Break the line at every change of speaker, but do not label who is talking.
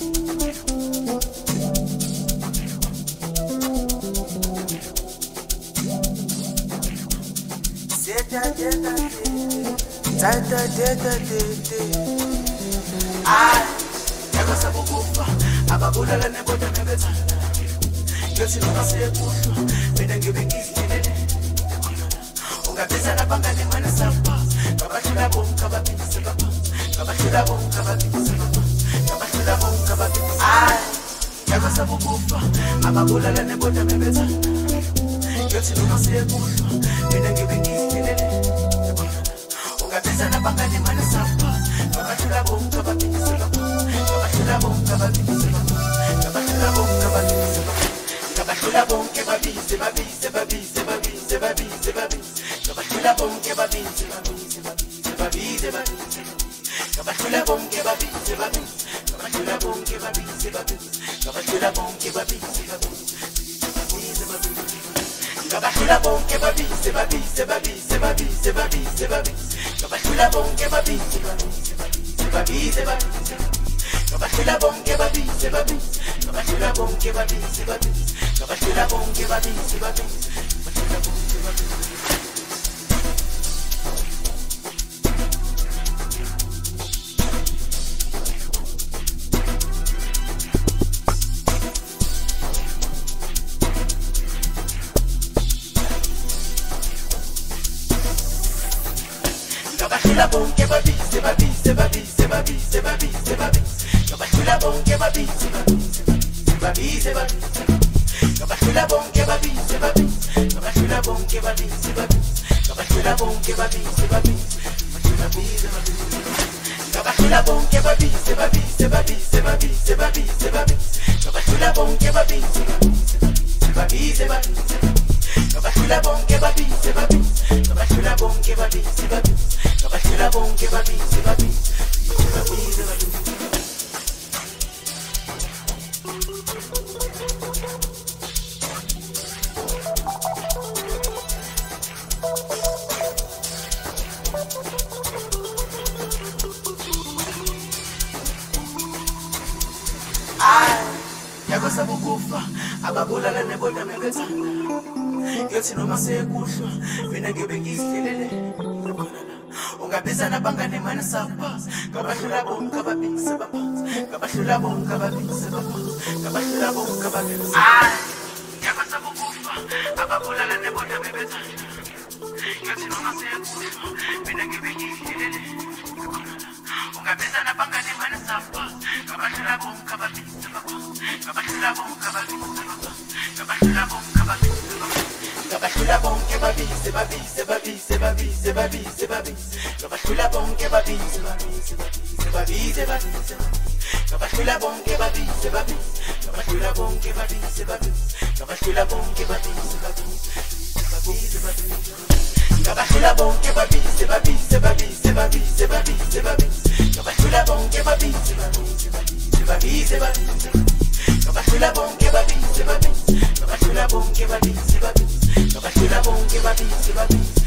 Ay, yako sabukufa ababulala neboda nebethana yothi noma sekuhlwa mina ngibe ngizilele ungabiza nabangane mana sapha ngabahlula bonke ababili bapha ngabahlula bonke ababili bapha ngabahlula bonke ababili ay yako sabukufa ababulala neboda nebethana yothi noma sekuhlwa mina ngibe ngizilele ungabiza nabangane mana sapha ngabahlula bonke ababili bapha ngabahlula bonke ababili bapha ngabahlula bonke ababili bapha ngabahlula bonke babize babize babize babize babize babize ngabahlula bonke babize babize babize babize ngabahlula bonke babize babize ngabahlula bonke babize babize ngabahlula bonke babize babize ngabahlula bonke babize babize babize babize babize babize ngabahlula bonke babize babize babize babize ngabahlula bonke babize babize ngabahlula bonke babize babize ngabahlula bonke babize babize ngabahlula bonke babize ngabahlula bonke babize babize babize babize babize babize ngabahlula bonke babize babize babize babize ngabahlula bonke babize babize ngabahlula bonke babize babize ngabahlula bonke babize babize ngabahlula bonke babize babize babize babize babize babize ngabahlula bonke babize babize babize ngabahlula bonke babize babize ngabahlula bonke babize babize ngabahlula bonke babize babize babize babize yako sabukufa ababulala neboda nebethana yothi noma sekuhlwa mina ngibe ngizilele ungabiza nabangane mana sapha ngabahlula bonke ababili bapha ngabahlula bonke ababili bapha ngabahlula bonke ababili ay yako sabukufa ababulala neboda nebethana yothi noma sekuhlwa mina ngibe ngizilele ungabiza nabangane mana sapha ngabahlula bonke ababili bapha ngabahlula bonke ababili bapha ngabahlula bonke ababili ngabahlula bonke babize babize babize babize babize babize ngabahlula bonke babize babize babize babize ngabahlula bonke babize babize ngabahlula bonke babize babize ngabahlula bonke babize babize babize ngabahlula bonke babize babize babize babize babize babize ngabahlula bonke babize babize babize babize ngabahlula bonke babize babize ngabahlula bonke babize babize ngabahlula bonke babize babize